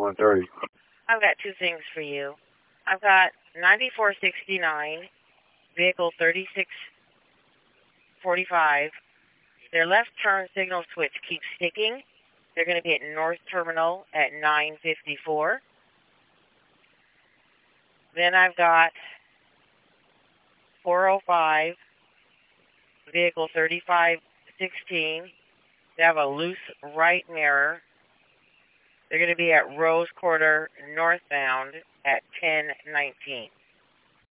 130. I've got two things for you. I've got 9469, vehicle 3645. Their left turn signal switch keeps sticking. They're going to be at North Terminal at 9:54. Then I've got 405, vehicle 3516. They have a loose right mirror. They're going to be at Rose Quarter northbound at 10:19.